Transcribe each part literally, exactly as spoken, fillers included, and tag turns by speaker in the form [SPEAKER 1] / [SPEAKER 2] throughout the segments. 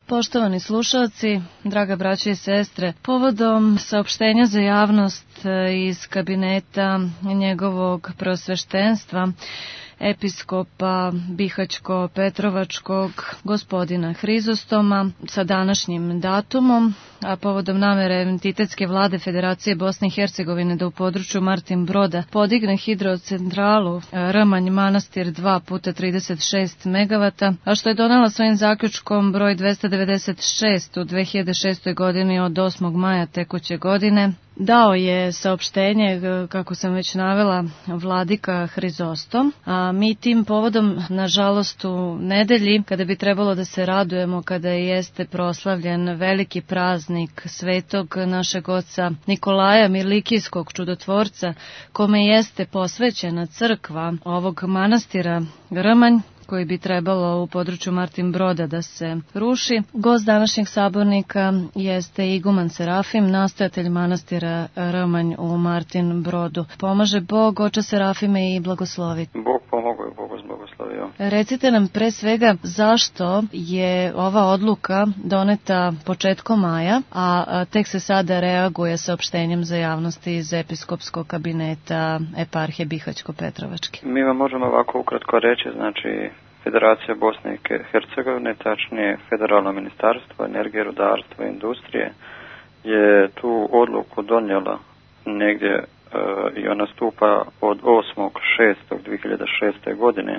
[SPEAKER 1] Poštovani slušalci, draga braće i sestre, povodom saopštenja za javnost iz kabineta njegovog preosveštenstva, episkopa Bihaćko-Petrovačkog gospodina Hrizostoma sa današnjim datumom, a povodom namere entitetske vlade Federacije Bosne i Hercegovine da u području Martin Broda podigne hidrocentralu Rmanj Manastir dva puta trideset šest megavata, a što je donela svojim zaključkom broj dvesta devedeset šest u dve hiljade šestoj godini od osmog maja tekuće godine, dao je saopštenje, kako sam već navela, vladika Hrizostom, a mi tim povodom, nažalost, u nedelji, kada bi trebalo da se radujemo, kada jeste proslavljen veliki praznik svetog našeg oca Nikolaja Mirlikijskog čudotvorca, kome jeste posvećena crkva ovog manastira Rmanj, koji bi trebalo u području Martin Broda da se ruši. Gost današnjeg sabornika jeste iguman Serafim, nastojatelj manastira Rmanj u Martin Brodu. Pomaže Bog, oče Serafime, i blagoslovi.
[SPEAKER 2] Bog pomogao i Bog vas blagoslovio.
[SPEAKER 1] Recite nam pre svega zašto je ova odluka doneta početkom maja, a tek se sada reaguje saopštenjem za javnosti iz episkopskog kabineta eparhije Bihaćko-Petrovačke.
[SPEAKER 2] Mi vam možemo ovako ukratko reći, znači Federacija Bosne i Hercegovine, tačnije Federalno ministarstvo energije, rudarstva i industrije, je tu odluku donijela negdje e, i ona stupa od osmog šestog dve hiljade šeste. godine.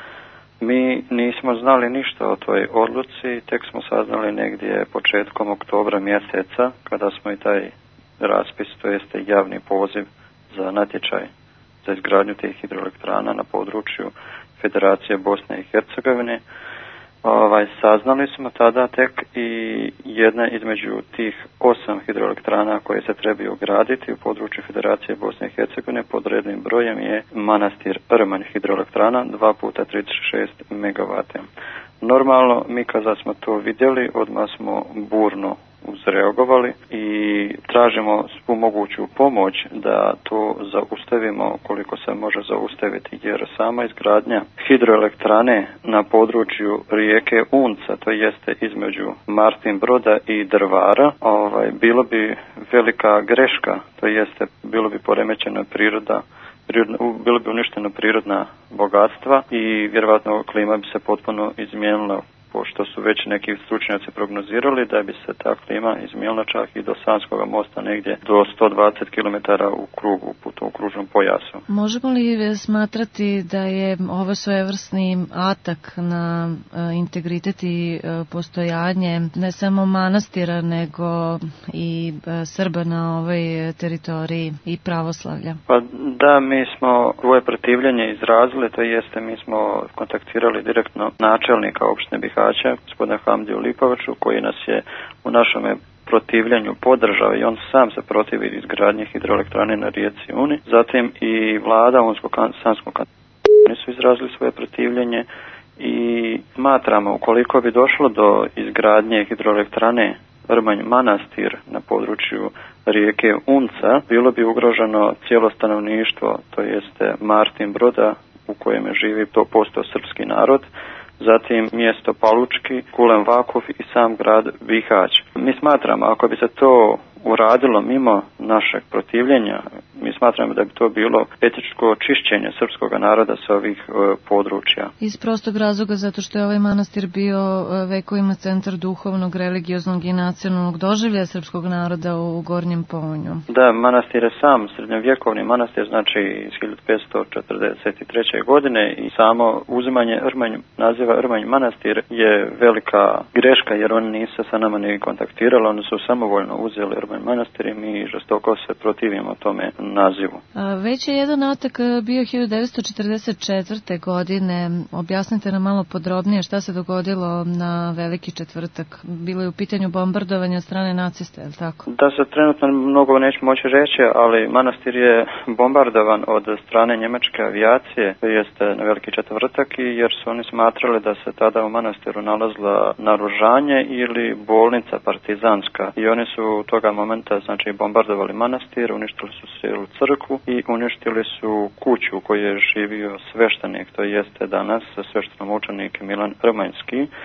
[SPEAKER 2] Mi nismo znali ništa o toj odluci, tek smo saznali negdje početkom oktobra mjeseca, kada smo i taj raspis, to jeste javni poziv za natječaj za izgradnju tih hidroelektrana na području Federacije Bosne i Hercegovine. Ovaj, saznali smo tada tek i jedna između tih osam hidroelektrana koje se trebaju graditi u području Federacije Bosne i Hercegovine pod rednim brojem je manastir Rmanj hidroelektrana dva puta trideset šest megavata. Normalno, mi kada smo to vidjeli, odmah smo burno uzreagovali i tražimo svu moguću pomoć da to zaustavimo koliko se može zaustaviti, jer sama izgradnja hidroelektrane na području rijeke Unca, to jeste između Martin Broda i Drvara, ovaj, bilo bi velika greška, to jeste bilo bi poremećena priroda, prirodna, bilo bi uništeno prirodna bogatstva i vjerojatno klima bi se potpuno izmijenila, pošto su već neki stručnjaci prognozirali da bi se ta klima izmijenila čak i do Sanskog mosta, negdje do sto dvadeset kilometara u krugu, putu u kružnom pojasu.
[SPEAKER 1] Možemo li smatrati da je ovo svojevrsni atak na uh, integritet i uh, postojanje ne samo manastira, nego i uh, Srba na ovoj teritoriji i pravoslavlja?
[SPEAKER 2] Pa da, mi smo svoje protivljenje izrazili, to jeste mi smo kontaktirali direktno načelnika opštine Bihaća, gospodina Hamdiju Lipovaču, koji nas je u našome protivljenju podržao i on sam se protivi izgradnje hidroelektrane na rijeci Uni. Zatim i vlada Unsko-Sanskog kantona su izrazili svoje protivljenje i smatramo, ukoliko bi došlo do izgradnje hidroelektrane Rmanj Manastir na području rijeke Unca, bilo bi ugroženo cijelo stanovništvo, to jeste Martin Broda u kojem živi sto posto srpski narod, zatim mjesto Palučki, Kulen Vakuf i sam grad Bihać. Mi smatramo, ako bi se to uradilo mimo našeg protivljenja, mi smatramo da bi to bilo etičko čišćenje srpskog naroda sa ovih e, područja.
[SPEAKER 1] Iz prostog razloga zato što je ovaj manastir bio vekovima centar duhovnog, religioznog i nacionalnog doživljaja srpskog naroda u Gornjem Pounju.
[SPEAKER 2] Da, manastir je sam srednjovjekovni manastir, znači iz hiljadu petsto četrdeset treće. godine i samo uzimanje Rmanj, naziva Rmanj manastir je velika greška, jer oni nisu sa nama ni kontaktirali, oni su samovoljno uzeli Rmanj manastir i mi žestoko se protivimo tome nazivu.
[SPEAKER 1] A već je jedan atak bio hiljadu devetsto četrdeset četvrte. godine. Objasnite nam malo podrobnije šta se dogodilo na Veliki četvrtak. Bilo je u pitanju bombardovanja od strane nacista, je li tako?
[SPEAKER 2] Da, se trenutno mnogo neću moći reći, ali manastir je bombardovan od strane njemačke avijacije, to jeste na Veliki četvrtak, jer su oni smatrali da se tada u manastiru nalazila naoružanje ili bolnica partizanska i oni su toga momenta znači bombardovali manastir, uništili su cijelu crkvu i uništili su kuću u kojoj je živio sveštenik, to jeste danas sveštenomučenik Milan Rmanjski,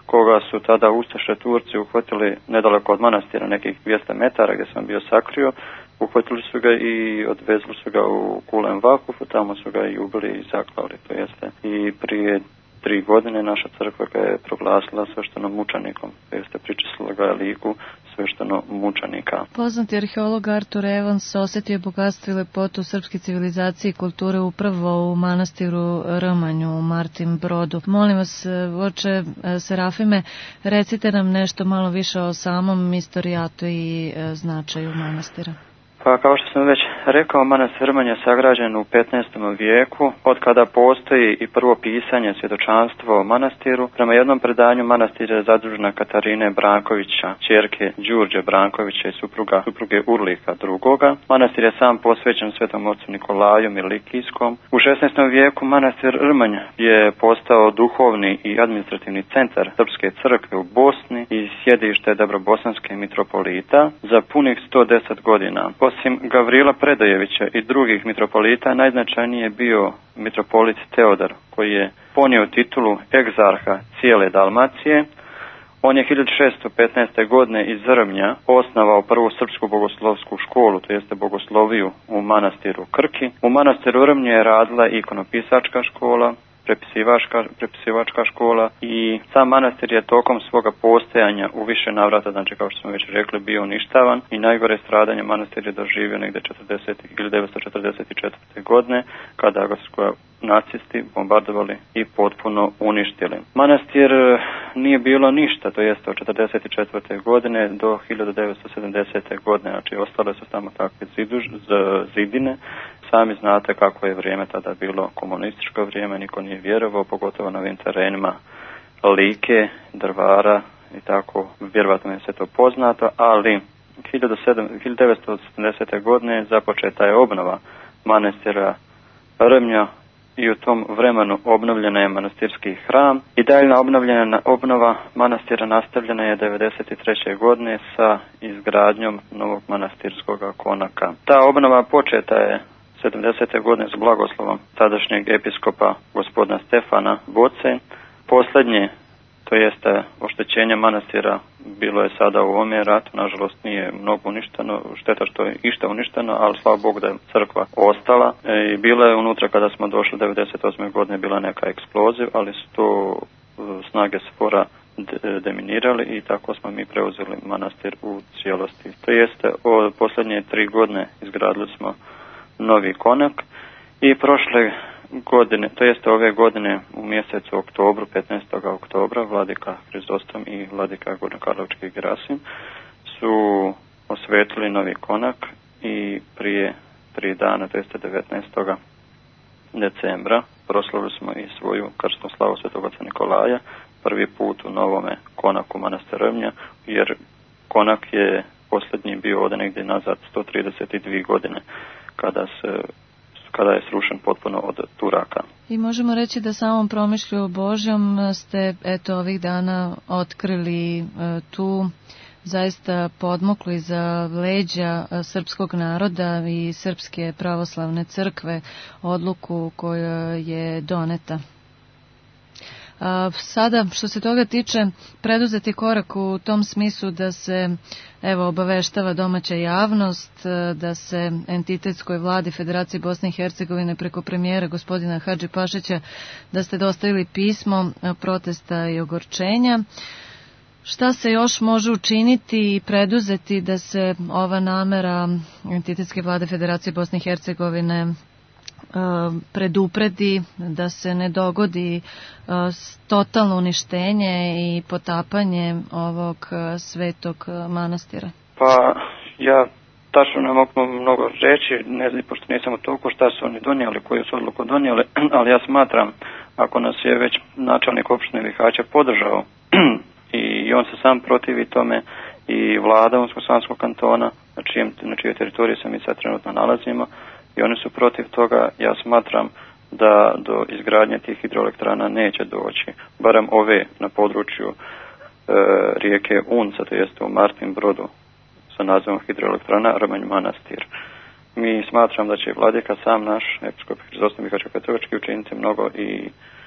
[SPEAKER 2] koga su tada ustaše Turci uhvatili nedaleko od manastira, nekih dvjesto metara gdje sam bio sakrio. Uhvatili su ga i odvezli su ga u Kulen Vakufu, tamo su ga i ubili i zaklali, to jeste. I prije tri godine naša crkva ga je proglasila sveštenom mučenikom, to jeste pričistila ga liku sveštenog mučenika.
[SPEAKER 1] Poznati arheolog Artur Evans osjetio bogatstvo i lepotu srpske civilizacije i kulture upravo u manastiru Rmanju u Martin Brodu. Molim vas, oče Serafime, recite nam nešto malo više o samom istorijatu i značaju manastira.
[SPEAKER 2] Pa kao što sam već rekao, manastir Rmanj je sagrađen u petnaestom vijeku, od kada postoji i prvo pisanje, svjedočanstvo o manastiru. Prema jednom predanju manastir je zadužena Katarine Brankovića, ćerke Đurđe Brankovića i supruga, supruge Urlika drugoga. Manastir je sam posvećen svetom ocu Nikolaju Milikijskom. U šesnaestom vijeku manastir Rmanj je postao duhovni i administrativni centar srpske crkve u Bosni i sjedište Dabrobosanske mitropolita za punih sto deset godina. Osim Gavrila Predojevića i drugih mitropolita, najznačajniji je bio mitropolit Teodor, koji je ponio titulu egzarha cijele Dalmacije. On je hiljadu šesto petnaeste. godine iz Rmnja osnovao prvu srpsku bogoslovsku školu, to jeste bogosloviju u manastiru Krki. U manastiru Rmnje je radila ikonopisačka škola, prepisivačka, prepisivačka škola i sam manastir je tokom svoga postojanja u više navrata, znači kao što smo već rekli, bio uništavan i najgore stradanje manastir je doživio negdje hiljadu devetsto četrdeset četvrte. godine kada ga su nacisti bombardovali i potpuno uništili. Manastir nije bilo ništa, to jeste od četrdeset četvrte. godine do hiljadu devetsto sedamdesete. godine, znači ostale su tamo takve ziduž, zidine. Sami znate kako je vrijeme tada bilo komunističko vrijeme, niko nije vjerovao, pogotovo na ovim terenima Like, Drvara i tako, vjerovatno je sve to poznato, ali hiljadu devetsto sedamdesete. godine započeta je obnova manastira Rmnja i u tom vremenu obnovljena je manastirski hram i daljna obnovljena obnova manastira nastavljena je devedeset treće. godine sa izgradnjom novog manastirskog konaka. Ta obnova početa je sedamdesete. godine s blagoslovom tadašnjeg episkopa gospodina Stefana Boce. Posljednje, to jeste oštećenje manastira, bilo je sada u ovome ratu, nažalost nije mnogo uništeno, šteta što je išta uništeno, ali slava Bog da je crkva ostala. E, I bila je unutra kada smo došli devedeset osme. godine bila neka eksploziv, ali su to snage spora deminirali i tako smo mi preuzeli manastir u cijelosti. To jeste, od posljednje tri godine izgradili smo novi konak i prošle godine, to jeste ove godine u mjesecu oktobru, petnaestog oktobra, vladika Hrizostom i vladika Gornjokarlovački Gerasim su osvetili novi konak i prije tri dana, to jeste devetnaestog decembra, proslavili smo i svoju krstnu slavu svetog oca Nikolaja, prvi put u novome konaku manastira Rmnja, jer konak je posljednji bio ovdje negdje nazad sto trideset dvije godine, kada se kada je srušen potpuno od Turaka.
[SPEAKER 1] I možemo reći da samom promišlju Božjom ste eto ovih dana otkrili e, tu zaista podmukli za leđa srpskog naroda i Srpske pravoslavne crkve odluku koja je doneta. A sada, što se toga tiče, preduzeti korak u tom smislu da se evo obaveštava domaća javnost, da se entitetskoj vladi Federacije Bosne i Hercegovine preko premijera gospodina Hadži Pašića da ste dostavili pismo protesta i ogorčenja. Šta se još može učiniti i preduzeti da se ova namera entitetske vlade Federacije Bosne i Hercegovine predupredi, da se ne dogodi totalno uništenje i potapanje ovog svetog manastira?
[SPEAKER 2] Pa ja tačno ne mogu mnogo reći, ne znam, pošto nisam u toliko šta su oni donijeli, koju su odluku donijeli, ali ja smatram, ako nas je već načelnik opštine Bihaća podržao i on se sam protivi tome i vlada Unsko-Sanskog kantona, na, čijem, na čijoj teritoriji se mi sad trenutno nalazimo, i oni su protiv toga, ja smatram da do izgradnje tih hidroelektrana neće doći, barem ove na području e, rijeke Unca, to jeste u Martin Brodu, sa nazivom hidroelektrana Rmanj Manastir. Mi smatram da će vladika sam naš, episkop Hrizostom Bihaćko-Petrovački, učiniti mnogo i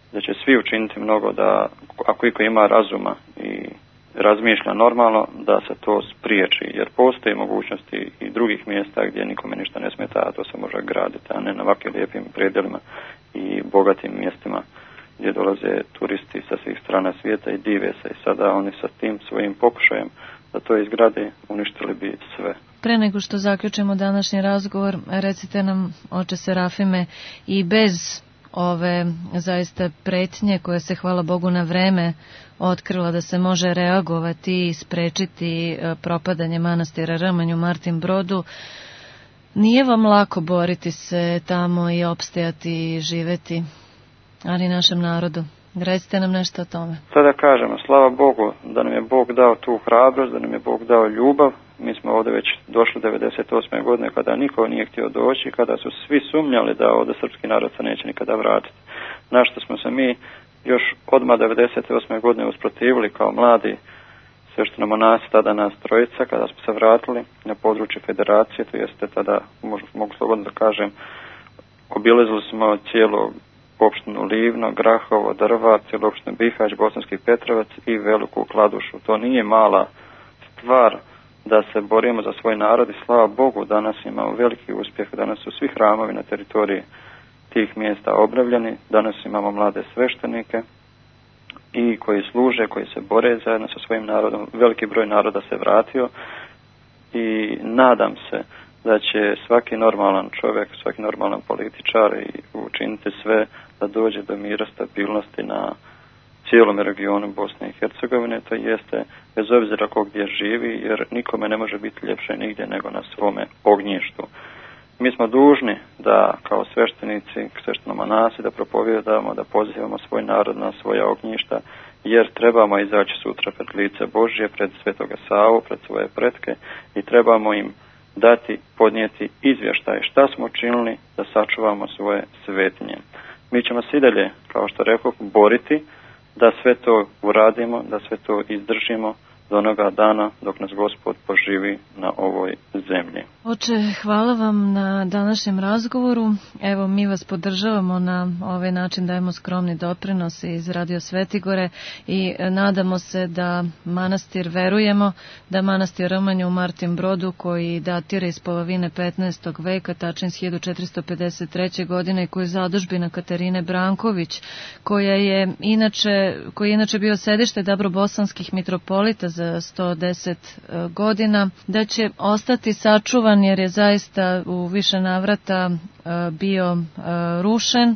[SPEAKER 2] da će svi učiniti mnogo da, ako iko ima razuma i razmišlja normalno, da se to spriječi, jer postoje mogućnosti i drugih mjesta gdje nikome ništa ne smeta, a to se može graditi, a ne na ovakvim lijepim predjelima i bogatim mjestima gdje dolaze turisti sa svih strana svijeta i dive se. I sada oni sa tim svojim pokušajem da to izgrade uništili bi sve.
[SPEAKER 1] Pre nego što zaključimo današnji razgovor, recite nam, oče Serafime, i bez ove zaista pretnje koje se, hvala Bogu, na vreme otkrila da se može reagovati i sprečiti propadanje manastira Rmanj u Martin Brodu, nije vam lako boriti se tamo i opstajati i živeti, ali našem narodu. Recite nam nešto o tome.
[SPEAKER 2] Sada kažemo, slava Bogu da nam je Bog dao tu hrabrost, da nam je Bog dao ljubav. Mi smo ovdje već došli devedeset osme godine kada niko nije htio doći, kada su svi sumnjali da ovdje srpski narod se neće nikada vratiti. Na što smo se mi još odmah devedeset osme godine usprotivili kao mladi sveštenomonasi, tada nas trojica, kada smo se vratili na područje federacije, to jeste tada, mogu slobodno da kažem, obilazili smo cijelu opštinu Livno, Grahovo, Drva, cijelu opštinu Bihać, Bosanski Petrovac i Veliku Kladušu. To nije mala stvar da se borimo za svoj narod i slava Bogu danas imamo veliki uspjeh, danas su svi hramovi na teritoriji tih mjesta obnovljeni, danas imamo mlade sveštenike i koji služe, koji se bore zajedno sa svojim narodom, veliki broj naroda se vratio i nadam se da će svaki normalan čovjek, svaki normalan političar i učiniti sve da dođe do mira, stabilnosti na cijelom regionu Bosne i Hercegovine, to jeste bez obzira ko gdje živi, jer nikome ne može biti ljepše nigdje nego na svome ognjištu. Mi smo dužni da kao sveštenici, sveštenomonasi, da propovijedamo, da pozivamo svoj narod na svoja ognjišta, jer trebamo izaći sutra pred lice Božje, pred Svetoga Savu, pred svoje pretke i trebamo im dati, podnijeti izvještaj šta smo učinili da sačuvamo svoje svetinje. Mi ćemo se i dalje, kao što rekao, boriti da sve to uradimo, da sve to izdržimo do onoga dana dok nas Gospod poživi na ovoj zemlji.
[SPEAKER 1] Oče, hvala vam na današnjem razgovoru. Evo, mi vas podržavamo na ovaj način, dajemo skromni doprinos iz Radio Svetigore i nadamo se da manastir, verujemo da manastir Rmanj u Martin Brodu, koji datira iz polovine petnaestog veka, tačnije iz hiljadu četiristo pedeset treće. godine, koji je zadužbina Katarine Branković, koja je inače, koji je inače bio sedište dabrobosanskih mitropolita za sto deset godina, da će ostati sačuvan jer je zaista u više navrata bio rušen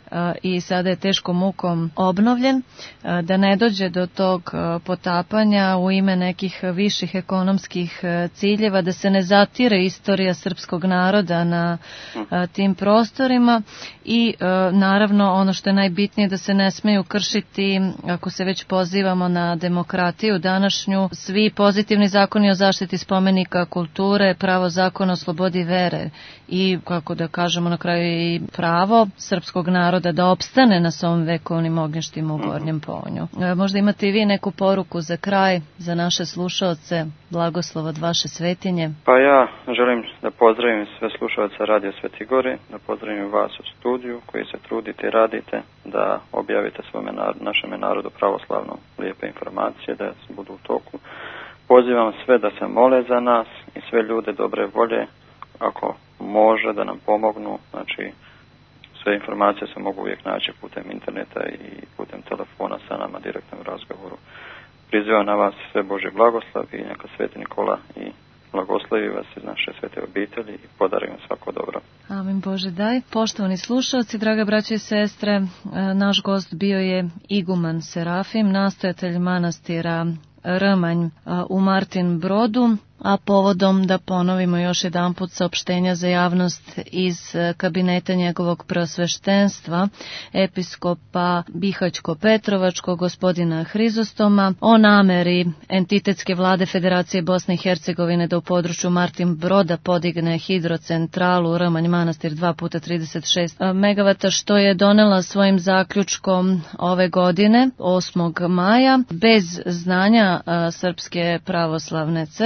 [SPEAKER 1] i sada je teškom mukom obnovljen, da ne dođe do tog potapanja u ime nekih viših ekonomskih ciljeva, da se ne zatire istorija srpskog naroda na tim prostorima i naravno ono što je najbitnije, da se ne smeju kršiti, ako se već pozivamo na demokratiju današnju, svi pozitivni zakoni o zaštiti spomenika kulture, pravo zakona o slobodi vere i, kako da kažemo na kraju, i pravo srpskog naroda da opstane na svom vekovnim ognjištima u Gornjem Poonju. E, možda imate i vi neku poruku za kraj, za naše slušaoce, blagoslov od vaše svetinje?
[SPEAKER 2] Pa ja želim da pozdravim sve slušaoce Radio Svetigore, da pozdravim vas u studiju koji se trudite i radite da objavite svome našem narodu pravoslavno lijepe informacije, da budu u toku. Pozivam sve da se mole za nas i sve ljude dobre volje, ako može da nam pomognu, znači sve informacije se mogu uvijek naći putem interneta i putem telefona sa nama direktnom razgovoru. Prizivam na vas sve Božje blagoslav i neka Sveti Nikola i blagoslovi vas iz naše svete obitelji i podari vam svako dobro.
[SPEAKER 1] Amin, Bože daj. Poštovani slušalci, draga braće i sestre, naš gost bio je iguman Serafim, nastojatelj manastira Rmanj u Martin Brodu, a povodom da ponovimo još jedanput saopštenja za javnost iz kabineta njegovog preosveštenstva, episkopa Bihaćko-Petrovačkog gospodina Hrizostoma, o nameri entitetske vlade Federacije Bosne i Hercegovine da u području Martin Broda podigne hidrocentralu Rmanj manastir dva puta trideset šest megavata, što je donela svojim zaključkom ove godine, osmog maja, bez znanja Srpske pravoslavne crkve.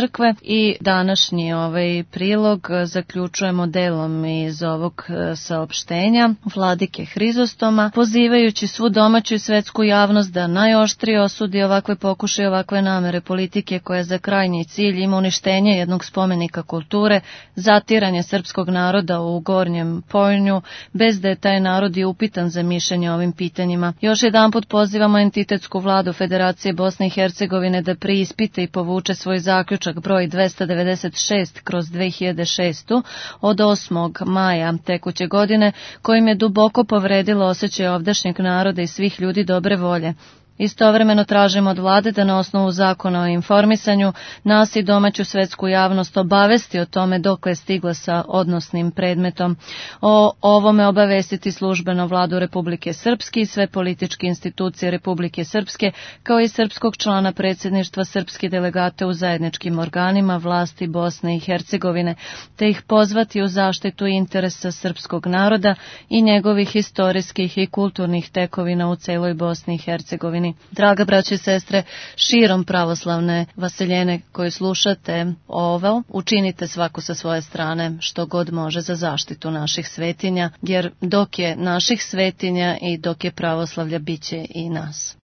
[SPEAKER 1] I današnji ovaj prilog zaključujemo delom iz ovog saopštenja vladike Hrizostoma, pozivajući svu domaću i svetsku javnost da najoštrije osudi ovakve pokušaje, ovakve namere politike koja za krajnji cilj ima uništenje jednog spomenika kulture, zatiranje srpskog naroda u Gornjem Pojnju, bez da je taj narod i upitan za mišljenje o ovim pitanjima. Još jedanput pozivamo entitetsku vladu Federacije Bosne i Hercegovine da preispita i povuče svoj zaključak broj dvesta devedeset šest kroz dve hiljade šest od osmog maja tekuće godine, kojim je duboko povredilo osjećaj ovdašnjeg naroda i svih ljudi dobre volje. Istovremeno tražimo od vlade da na osnovu zakona o informisanju nas i domaću svetsku javnost obavesti o tome dokle je stigla sa odnosnim predmetom. O ovome obavestiti službeno vladu Republike Srpske i sve političke institucije Republike Srpske, kao i srpskog člana predsjedništva srpske delegate u zajedničkim organima vlasti Bosne i Hercegovine, te ih pozvati u zaštitu interesa srpskog naroda i njegovih historijskih i kulturnih tekovina u celoj Bosni i Hercegovini. Draga braće i sestre, širom pravoslavne vaseljene koji slušate ovo, učinite svako sa svoje strane što god može za zaštitu naših svetinja, jer dok je naših svetinja i dok je pravoslavlja, bit će i nas.